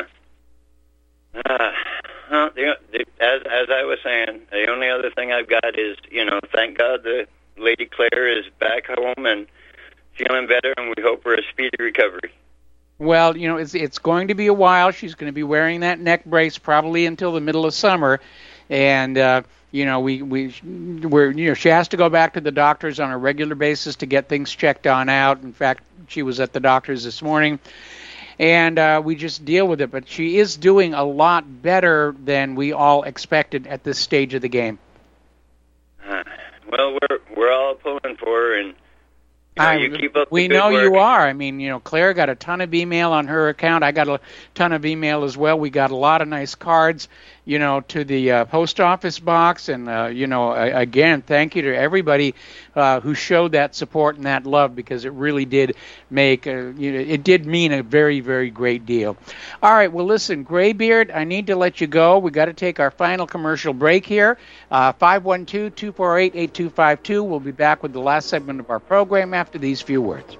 As I was saying, the only other thing I've got is, thank God that Lady Claire is back home and feeling better, and we hope for a speedy recovery. Well, it's going to be a while. She's going to be wearing that neck brace probably until the middle of summer, and she has to go back to the doctors on a regular basis to get things checked on out. In fact, she was at the doctor's this morning, and we just deal with it. But she is doing a lot better than we all expected at this stage of the game. Well, we're all pulling for her, and you keep up we the good know work. you are. I mean, Claire got a ton of email on her account. I got a ton of email as well. We got a lot of nice cards, to the post office box. And, again, thank you to everybody who showed that support and that love, because it really did make, it did mean a very, very great deal. All right, well, listen, Graybeard, I need to let you go. We got to take our final commercial break here. 512-248-8252. We'll be back with the last segment of our program after these few words.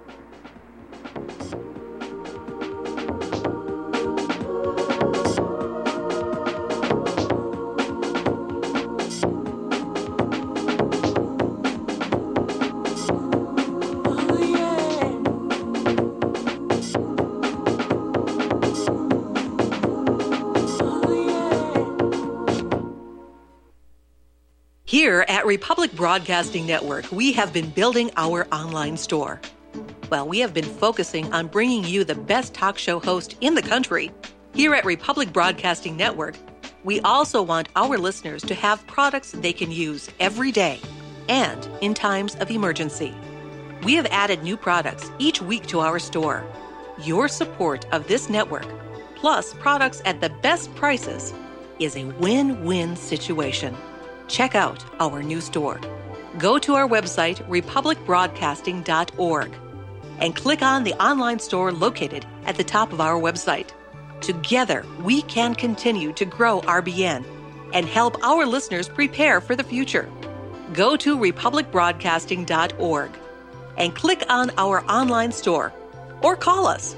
Here at Republic Broadcasting Network, we have been building our online store. Well, we have been focusing on bringing you the best talk show host in the country. Here at Republic Broadcasting Network, we also want our listeners to have products they can use every day and in times of emergency. We have added new products each week to our store. Your support of this network, plus products at the best prices, is a win-win situation. Check out our new store. Go to our website, republicbroadcasting.org, and click on the online store located at the top of our website. Together, we can continue to grow RBN and help our listeners prepare for the future. Go to republicbroadcasting.org and click on our online store or call us.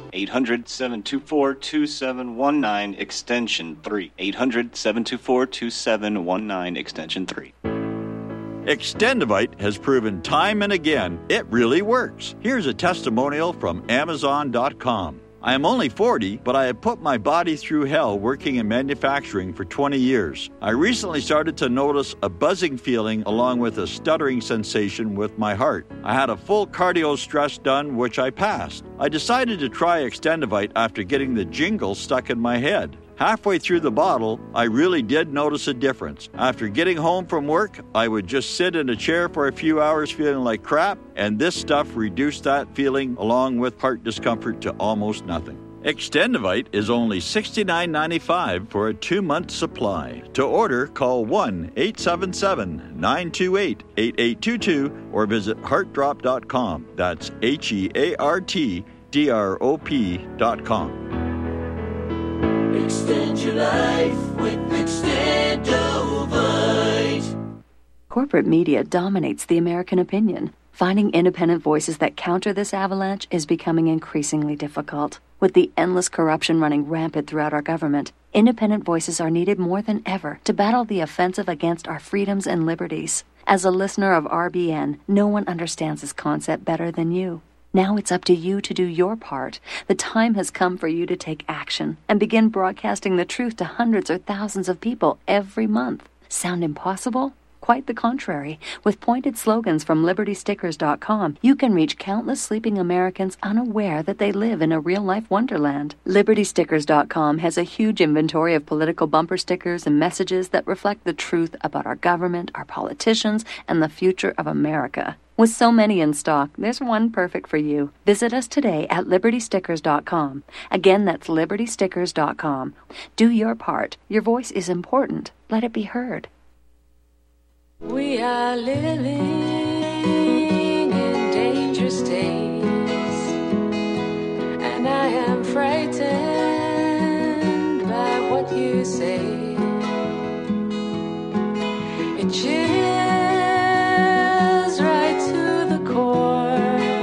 800-724-2719, extension 3. 800-724-2719, extension 3. Extendivite has proven time and again it really works. Here's a testimonial from Amazon.com. I am only 40, but I have put my body through hell working in manufacturing for 20 years. I recently started to notice a buzzing feeling along with a stuttering sensation with my heart. I had a full cardio stress done, which I passed. I decided to try Extendivite after getting the jingle stuck in my head. Halfway through the bottle, I really did notice a difference. After getting home from work, I would just sit in a chair for a few hours feeling like crap, and this stuff reduced that feeling along with heart discomfort to almost nothing. Extendivite is only $69.95 for a 2-month supply. To order, call 1-877-928-8822 or visit heartdrop.com. That's HEARTDROP.com. Extend your life with Extendivite. Corporate media dominates the American opinion. Finding independent voices that counter this avalanche is becoming increasingly difficult. With the endless corruption running rampant throughout our government, independent voices are needed more than ever to battle the offensive against our freedoms and liberties. As a listener of RBN, no one understands this concept better than you. Now it's up to you to do your part. The time has come for you to take action and begin broadcasting the truth to hundreds or thousands of people every month. Sound impossible? Quite the contrary. With pointed slogans from LibertyStickers.com, you can reach countless sleeping Americans unaware that they live in a real-life wonderland. LibertyStickers.com has a huge inventory of political bumper stickers and messages that reflect the truth about our government, our politicians, and the future of America. With so many in stock, there's one perfect for you. Visit us today at LibertyStickers.com. Again, that's LibertyStickers.com. Do your part. Your voice is important. Let it be heard. We are living in dangerous days, and I am frightened by what you say. It chills right to the core.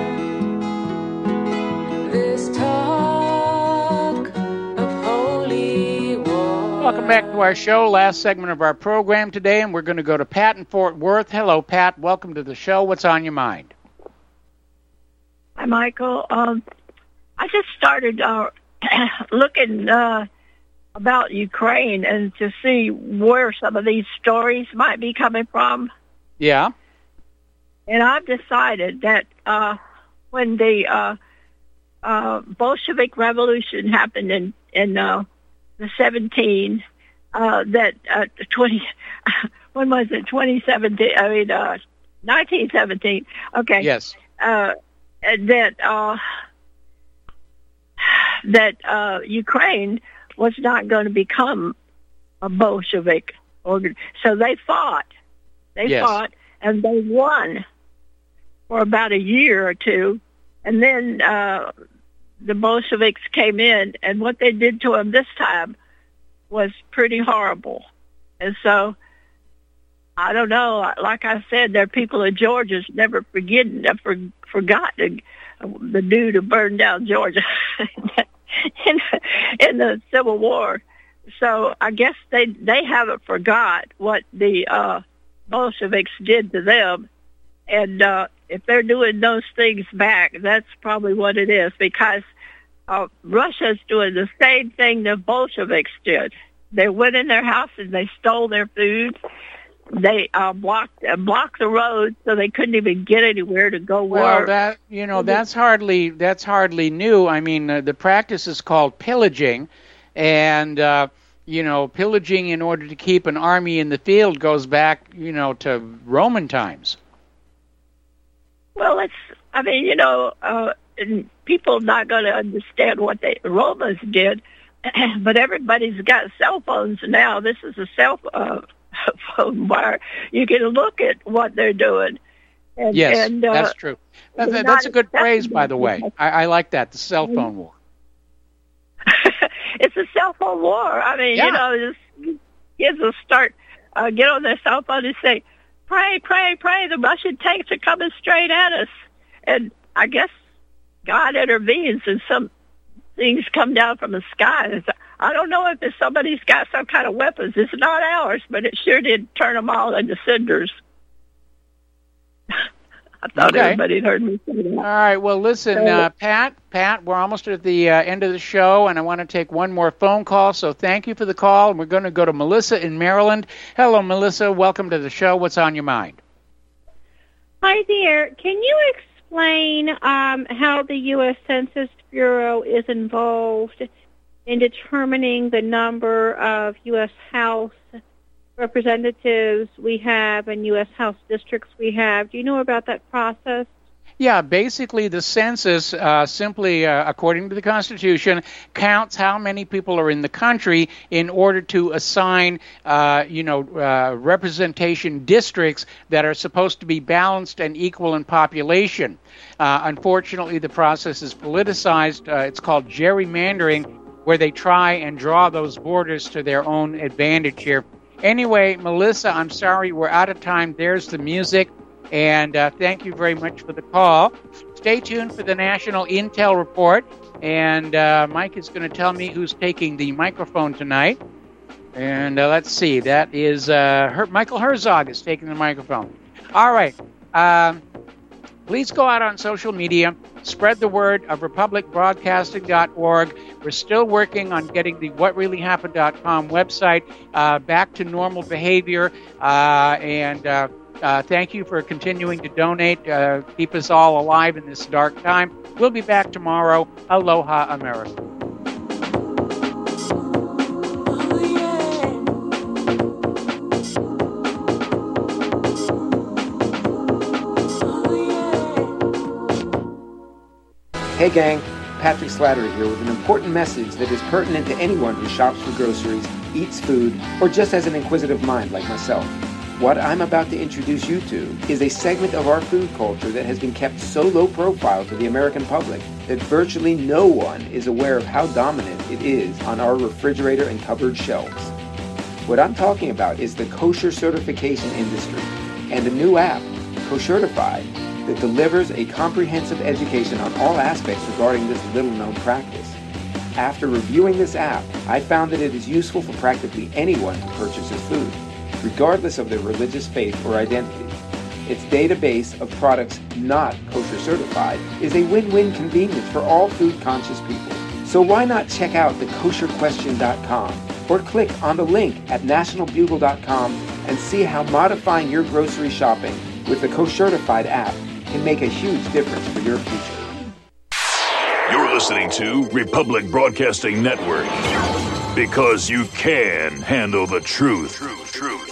This talk of holy war. Welcome back to our show, last segment of our program today, and we're going to go to Pat in Fort Worth. Hello, Pat. Welcome to the show. What's on your mind? Hi, Michael. I just started looking about Ukraine and to see where some of these stories might be coming from. Yeah. And I've decided that when the Bolshevik Revolution happened in the 1917. Okay. Yes. That Ukraine was not going to become a Bolshevik organ. So they fought. They fought, and they won for about a year or two. And then the Bolsheviks came in, and what they did to them this time was pretty horrible. And so, I don't know. Like I said, there are people in Georgia never forgot the dude who burned down Georgia in the Civil War. So I guess they haven't forgot what the Bolsheviks did to them. And if they're doing those things back, that's probably what it is, because Russia's doing the same thing the Bolsheviks did. They went in their house and they stole their food. They blocked the road so they couldn't even get anywhere to go work. Well, that's hardly new. I mean, the practice is called pillaging, and pillaging in order to keep an army in the field goes back, to Roman times. Well, people not going to understand what the Romans did, but everybody's got cell phones now. This is a cell phone where you can look at what they're doing. And, yes, that's true. That's a good phrase, by the way. I like that, the cell phone war. It's a cell phone war. I mean, kids will start, get on their cell phone and say, pray, pray, pray, the Russian tanks are coming straight at us. And I guess God intervenes and some things come down from the sky. I don't know if somebody's got some kind of weapons. It's not ours, but it sure did turn them all into cinders. I thought everybody had heard me say that. All right, well, listen, Pat, we're almost at the end of the show, and I want to take one more phone call, so thank you for the call. And we're going to go to Melissa in Maryland. Hello, Melissa. Welcome to the show. What's on your mind? Hi there. Can you explain how the U.S. Census Bureau is involved in determining the number of U.S. House representatives we have and U.S. House districts we have? Do you know about that process? Yeah, basically the census simply, according to the Constitution, counts how many people are in the country in order to assign, representation districts that are supposed to be balanced and equal in population. Unfortunately, the process is politicized. It's called gerrymandering, where they try and draw those borders to their own advantage here. Anyway, Melissa, I'm sorry, we're out of time. There's the music. And thank you very much for the call. Stay tuned for the National Intel Report. And Mike is going to tell me who's taking the microphone tonight. And let's see. That is Michael Herzog is taking the microphone. All right. Please go out on social media. Spread the word of republicbroadcasting.org. We're still working on getting the whatreallyhappened.com website back to normal behavior. Thank you for continuing to donate. Keep us all alive in this dark time. We'll be back tomorrow. Aloha, America. Hey gang, Patrick Slattery here with an important message that is pertinent to anyone who shops for groceries, eats food, or just has an inquisitive mind like myself. What I'm about to introduce you to is a segment of our food culture that has been kept so low profile to the American public that virtually no one is aware of how dominant it is on our refrigerator and cupboard shelves. What I'm talking about is the kosher certification industry and a new app, Koshertified, that delivers a comprehensive education on all aspects regarding this little-known practice. After reviewing this app, I found that it is useful for practically anyone who purchases food, regardless of their religious faith or identity. its database of products not kosher certified is a win-win convenience for all food-conscious people. So why not check out thekosherquestion.com or click on the link at nationalbugle.com and see how modifying your grocery shopping with the Koshertified app can make a huge difference for your future. You're listening to Republic Broadcasting Network, because you can handle the truth.